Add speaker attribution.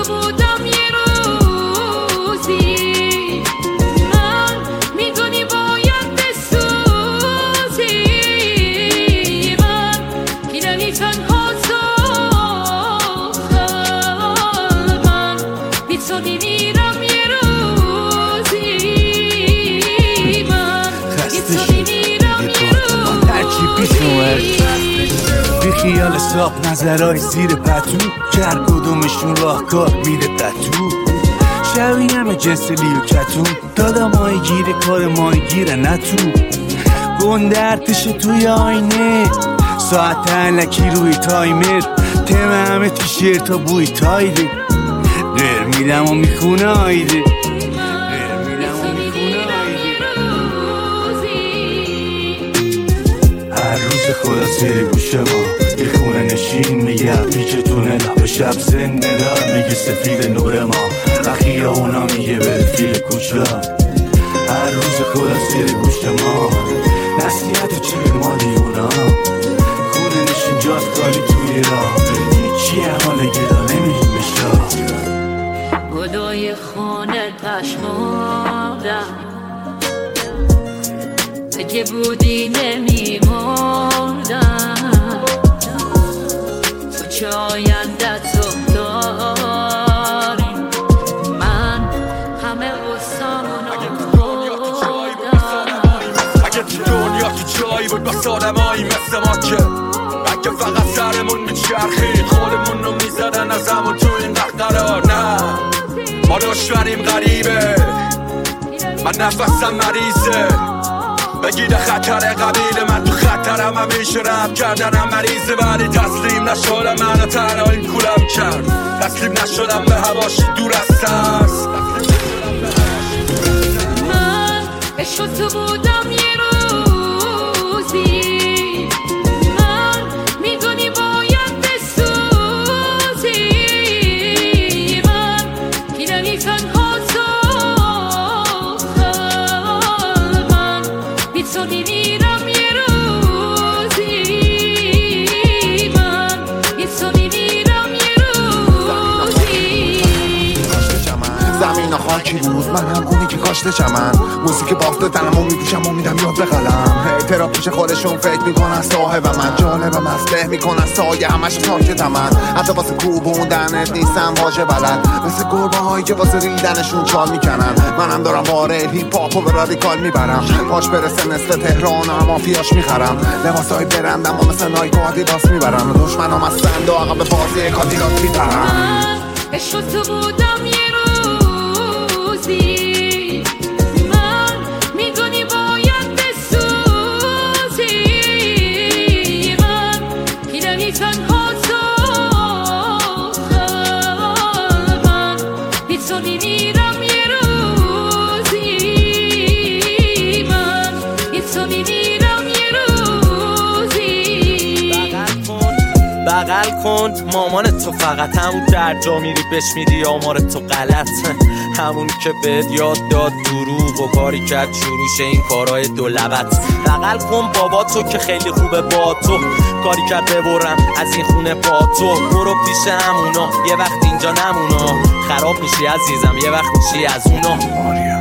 Speaker 1: تو بودم یه روزی من میدونی باید بسوزی من گیرنی تنها ساختم من بی تو میمیرم یه روزی من بی تو میمیرم یه روزی
Speaker 2: بی خیال صاف نظرهای زیر پتو هر کدومشون راهکار میره قطو شبیه همه جنس لیو کتون دادا ماهی گیره کار ماهی گیره نه تو گنده ارتش توی آینه ساعت علکی روی تایمر تم همه تیشرت و بوی تایده غیر میدم و میخونه آیده هر روز خدا سری گوشه ما یه خونه نشین میگه پیچتونه لب شب زنده دار میگه سفید نور ما اخیه اونا میگه بره فیل کوچه هر روز خدا سری گوشه ما نصیحت و چه ما دیونا خونه نشین جات کالی توی راه چیه حال گدا نمیریم بشا
Speaker 1: گدای خونه پشماندم اگه بودی نمیمردم تو چه آینده تو داری من همه غصامونو خوردم
Speaker 3: اگه تو دنیا تو جایی بود با آدمایی مثل ما که اگه فقط سرمون میچرخید خودمون رو میزدن از همون تو این قرار نه ما دشمنیم غریبه من نفسم مریضه بگیده خطر قبیل من تو خطرم همیشه رب کردنم مریضه ولی تسلیم نشدم منو تنها این کولم کرد تسلیم نشدم به هواشی دور از ترس
Speaker 1: من عشق تو بودم یه روزی من میدونی باید بسوزی من گیرنی تنها ساختم من بی تو میمیرم یه روزی من بی تو میمیرم یه روزی
Speaker 4: زمین خاکی بود من هم اونی که کاشته چمن موسیقی بافته تنمو میپوشم و میدم یاد به قلم اعتراف پیش خودشون فکر میکنن صاحب من جالبم از ته میکنن سایه همش ساکتم من حتی واسه کوبوندنت نیستم واژه بلد مثل گربه هایی که واسه ریدنشون چال میکنن منم دارم باره هیپ هاپو به رادیکال میبرم پاش برسه نصف تهران و مافیاش میخرم لباسای برندم و مثل نایک و آدیداس میبرم دشمنام از سند و عقب بازی کادیلات میبرم
Speaker 1: من عشق تو بودم یه روزی من میدونی باید بسوزی من گیرنی تنها ساختم من بی تو میمیرم یه روزی من بی تو میمیرم یه روزی
Speaker 5: بغل کن مامان تو فقط همون در جا میری بش میدی آمار تو غلط همون که بهت یاد داد دروغ و کاری کرد شروعش این کارهای دو لبت بغل کن بابا تو که خیلی خوبه با تو کاری کرد ببرم از این خونه با تو برو پیش همونا یه وقت اینجا نمونا خراب میشی عزیزم یه وقت میشی از اونا